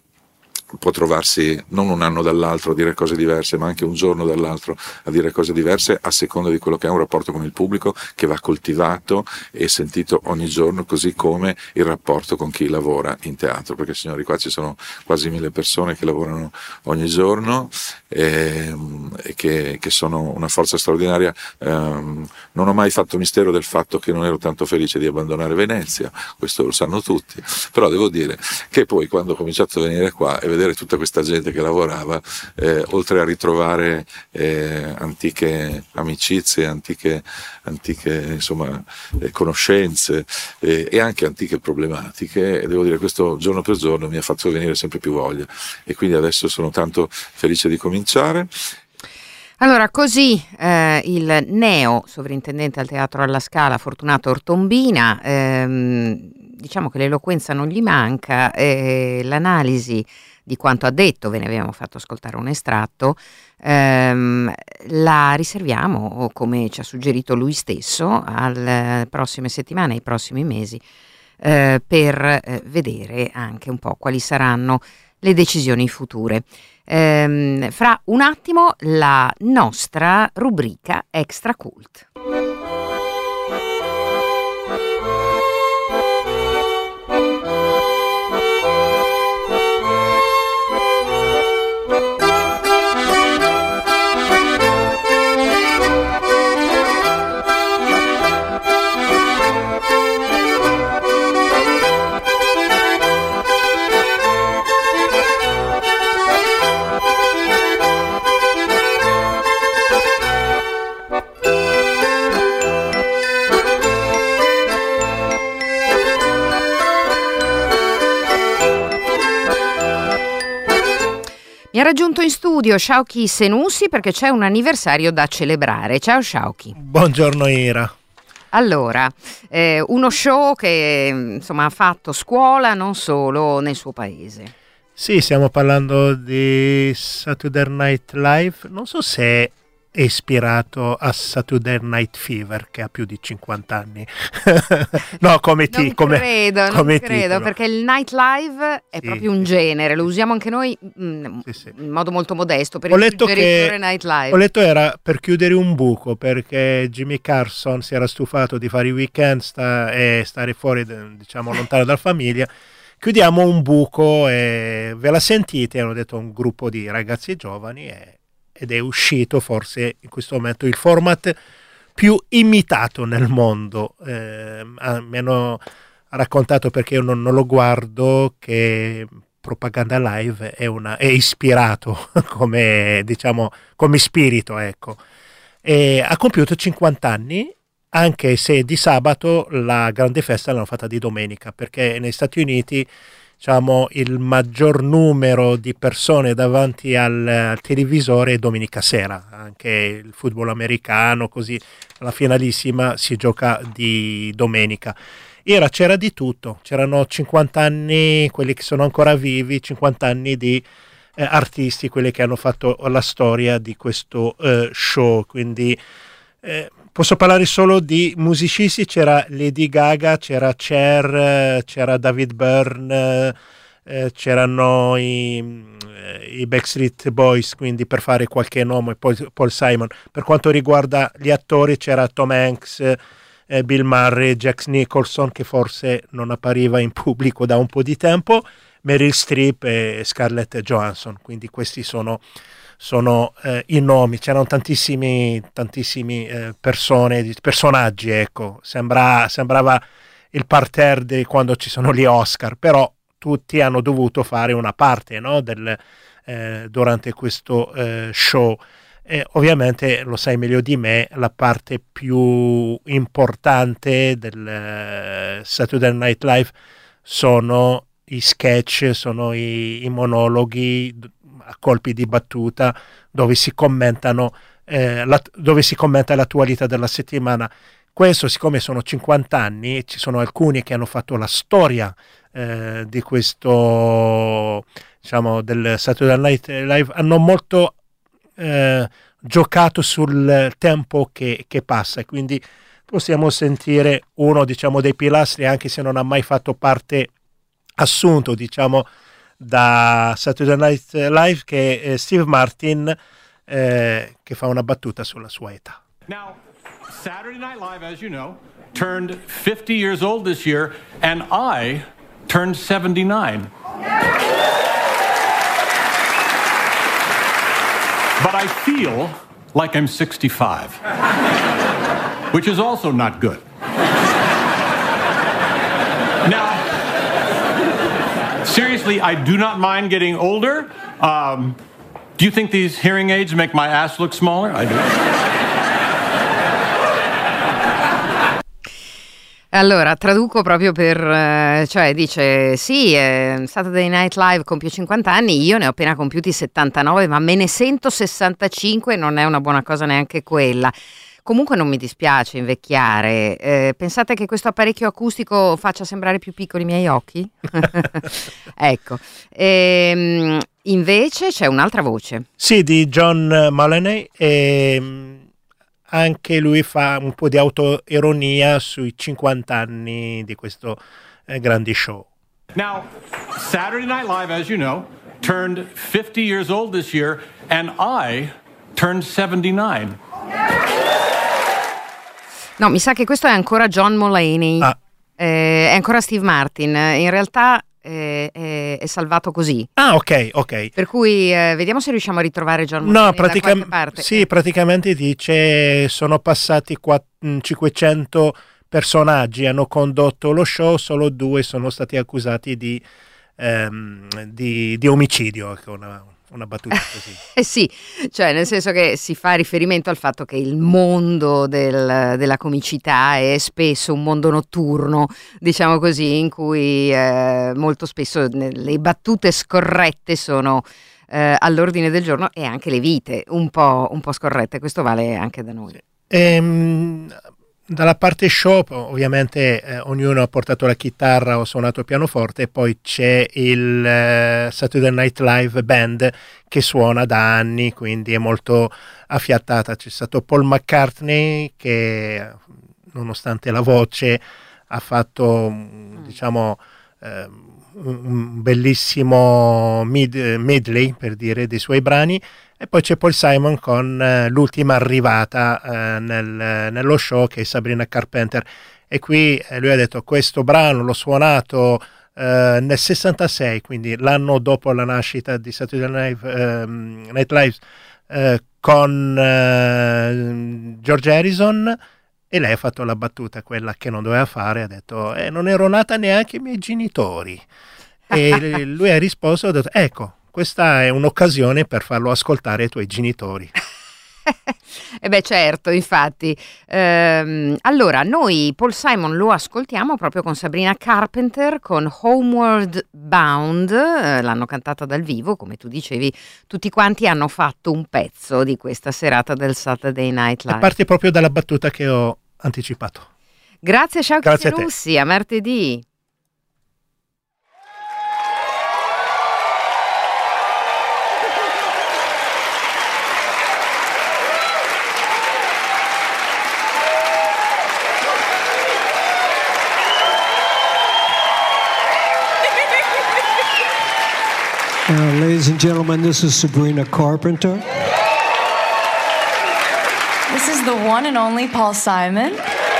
può trovarsi non un anno dall'altro a dire cose diverse, ma anche un giorno dall'altro a dire cose diverse, a seconda di quello che è un rapporto con il pubblico che va coltivato e sentito ogni giorno, così come il rapporto con chi lavora in teatro, perché signori, qua ci sono quasi mille persone che lavorano ogni giorno e, e che, che sono una forza straordinaria. Um, non ho mai fatto mistero del fatto che non ero tanto felice di abbandonare Venezia, questo lo sanno tutti, però devo dire che poi quando ho cominciato a venire qua e vedere vedere tutta questa gente che lavorava, eh, oltre a ritrovare eh, antiche amicizie, antiche, antiche insomma, eh, conoscenze eh, e anche antiche problematiche, e devo dire questo giorno per giorno mi ha fatto venire sempre più voglia, e quindi adesso sono tanto felice di cominciare. Allora, così eh, il neo sovrintendente al Teatro alla Scala, Fortunato Ortombina, ehm, diciamo che l'eloquenza non gli manca, eh, l'analisi di quanto ha detto, ve ne abbiamo fatto ascoltare un estratto, ehm, la riserviamo, come ci ha suggerito lui stesso, alle prossime settimane, ai prossimi mesi, eh, per eh, vedere anche un po' quali saranno le decisioni future. Ehm, fra un attimo la nostra rubrica Extra Cult. Mi ha raggiunto in studio Shauki Senussi perché c'è un anniversario da celebrare. Ciao Shauki. Buongiorno Ira. Allora, eh, uno show che insomma ha fatto scuola non solo nel suo paese. Sì, stiamo parlando di Saturday Night Live. Non so se è ispirato a Saturday Night Fever, che ha più di cinquanta anni. No, come ti non come, credo, come non credo, titolo. perché il night live è Sì, proprio un sì. genere, lo usiamo anche noi mh, Sì, sì. in modo molto modesto per Ho il letto suggeritore che night live. ho letto era per chiudere un buco, perché Jimmy Carson si era stufato di fare i weekend sta, e stare fuori, diciamo, lontano dalla famiglia. Chiudiamo un buco e ve la sentite, hanno detto un gruppo di ragazzi giovani, e, ed è uscito forse in questo momento il format più imitato nel mondo. Eh, mi hanno raccontato, perché io non, non lo guardo, che Propaganda Live è, una, è ispirato come, diciamo, come spirito, ecco. E ha compiuto cinquanta anni, anche se di sabato la grande festa l'hanno fatta di domenica, perché negli Stati Uniti, diciamo, il maggior numero di persone davanti al, al televisore è domenica sera. Anche il football americano, così, la finalissima si gioca di domenica. Era, c'era di tutto, c'erano cinquanta anni, quelli che sono ancora vivi, cinquanta anni di eh, artisti, quelli che hanno fatto la storia di questo eh, show, quindi eh, posso parlare solo di musicisti. C'era Lady Gaga, c'era Cher, c'era David Byrne, eh, c'erano i, i Backstreet Boys, quindi per fare qualche nome, poi Paul Simon. Per quanto riguarda gli attori c'era Tom Hanks, eh, Bill Murray, Jack Nicholson, che forse non appariva in pubblico da un po' di tempo, Meryl Streep e Scarlett Johansson, quindi questi sono sono eh, i nomi. C'erano tantissimi tantissimi eh, persone, personaggi, ecco. Sembra, sembrava il parterre di quando ci sono gli Oscar, però tutti hanno dovuto fare una parte, no, del, eh, durante questo eh, show. E ovviamente, lo sai meglio di me, la parte più importante del eh, Saturday Night Live sono i sketch, sono i, i monologhi a colpi di battuta, dove si commentano eh, la, dove si commenta l'attualità della settimana. Questo, siccome sono cinquanta anni, ci sono alcuni che hanno fatto la storia eh, di questo, diciamo, del Saturday Night Live, hanno molto eh, giocato sul tempo che, che passa, quindi possiamo sentire uno, diciamo, dei pilastri, anche se non ha mai fatto parte assunto, diciamo, da Saturday Night Live, che è Steve Martin, eh, che fa una battuta sulla sua età. Now, Saturday Night Live, as you know, turned fifty years old this year, and I turned seventy-nine. But I feel like I'm sixty-five, which is also not good. Now, seriously, seriously, I do not mind getting older. Um, do you think these hearing aids make my ass look smaller? I do. Allora, traduco proprio per, eh, cioè dice, sì, eh, Saturday Night Live compie cinquanta anni, io ne ho appena compiuti settantanove, ma me ne sento sessantacinque, non è una buona cosa neanche quella. Comunque non mi dispiace invecchiare. Eh, pensate che questo apparecchio acustico faccia sembrare più piccoli i miei occhi? Ecco. Ehm, invece c'è un'altra voce. Sì, di John Mulaney, e anche lui fa un po' di autoironia sui cinquanta anni di questo eh, grande show. Now, Saturday Night Live, as you know, turned fifty years old this year, and I turned seventy-nine. No, mi sa che questo è ancora John Mulaney, ah. eh, è ancora Steve Martin, in realtà eh, è, è salvato così. Ah, ok, ok. Per cui eh, vediamo se riusciamo a ritrovare John Mulaney no, pratica- da qualche parte. Sì, praticamente dice sono passati quatt- cinquecento personaggi, hanno condotto lo show, solo due sono stati accusati di, ehm, di, di omicidio, ecco, una Una battuta così. Eh sì, cioè nel senso che si fa riferimento al fatto che il mondo del, della comicità è spesso un mondo notturno, diciamo così, in cui eh, molto spesso le battute scorrette sono eh, all'ordine del giorno, e anche le vite un po', un po' scorrette. Questo vale anche da noi. Ehm, dalla parte show ovviamente eh, ognuno ha portato la chitarra o suonato il pianoforte, e poi c'è il eh, Saturday Night Live Band che suona da anni, quindi è molto affiattata. C'è stato Paul McCartney che, nonostante la voce, ha fatto mm. diciamo eh, un bellissimo mid- medley, per dire, dei suoi brani. E poi c'è Paul Simon con uh, l'ultima arrivata uh, nel, nello show, che è Sabrina Carpenter. E qui eh, lui ha detto: questo brano l'ho suonato uh, nel sessantasei, quindi l'anno dopo la nascita di Saturday Night, uh, Night Live, uh, con uh, George Harrison, e lei ha fatto la battuta, quella che non doveva fare, ha detto eh, non ero nata neanche i miei genitori. E lui ha risposto, ha detto ecco, questa è un'occasione per farlo ascoltare ai tuoi genitori. E beh, certo, infatti. Ehm, allora, noi Paul Simon lo ascoltiamo proprio con Sabrina Carpenter, con Homeward Bound, eh, l'hanno cantata dal vivo, come tu dicevi, tutti quanti hanno fatto un pezzo di questa serata del Saturday Night Live. E parti proprio dalla battuta che ho anticipato. Grazie, ciao Grazie Cristian Russi, a martedì. Uh, ladies and gentlemen, this is Sabrina Carpenter. This is the one and only Paul Simon.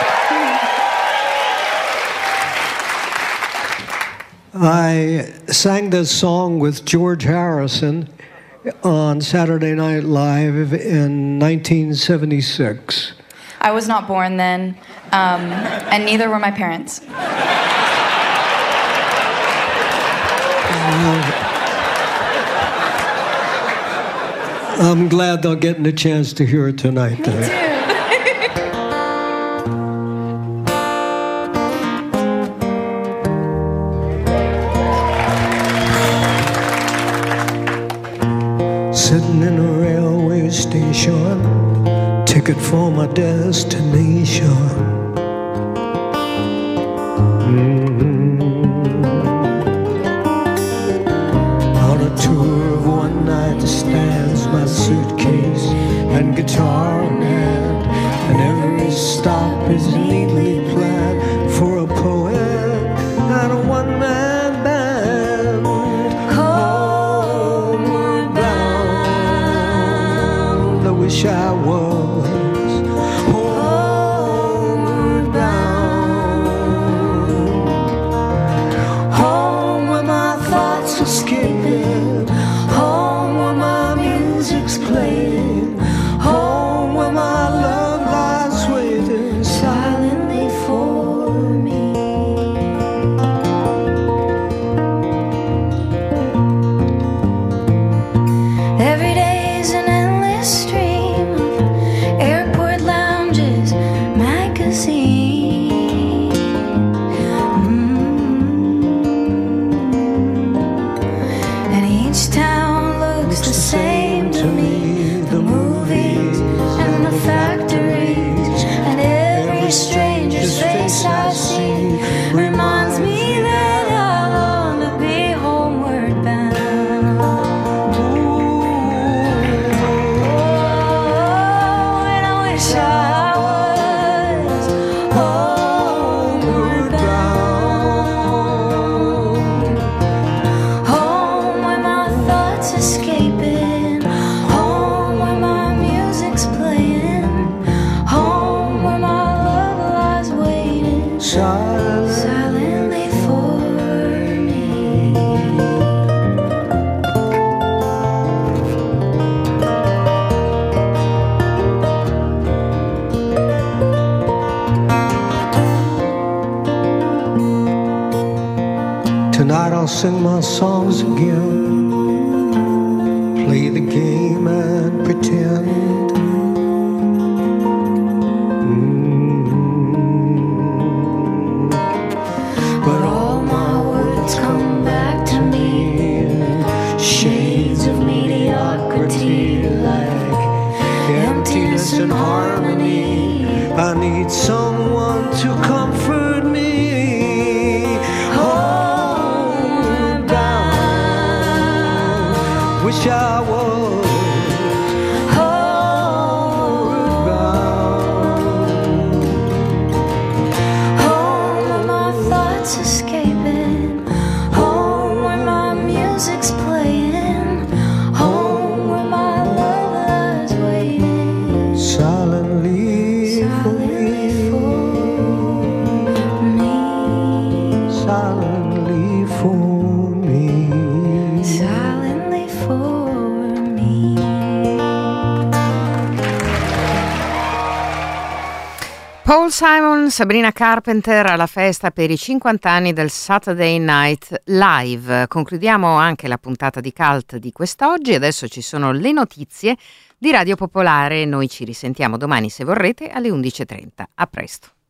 I sang this song with George Harrison on Saturday Night Live in nineteen seventy-six. I was not born then, um, and neither were my parents. Uh, I'm glad they're getting a chance to hear it tonight. Me too. Sitting in a railway station, ticket for my destination. Mm-hmm. On a tour of one night stands, my suitcase and guitar in hand, and every stop is neatly planned for a poet and a one-man band. Homeward bound, I wish I was homeward sea reminds me that I long to be homeward bound. Oh, and I wish I was homeward bound. Home where my thoughts escaping, home where my music's playing, home where my love lies waiting silently for me. Tonight I'll sing my songs again, play the game and pretend. Mm. But all my words come back to me in shades of mediocrity, like emptiness and harmony. I need someone to comfort me. Homeward bound, wish I was homeward bound. Home where my thoughts escaping, home where my music's playing, home where my love lies waiting Silently for me, silently for me. silently for me. Paul Simon, Sabrina Carpenter alla festa per i cinquanta anni del Saturday Night Live. Concludiamo anche la puntata di Cult di quest'oggi. Adesso ci sono le notizie di Radio Popolare. Noi ci risentiamo domani, se vorrete, alle undici e trenta. A presto.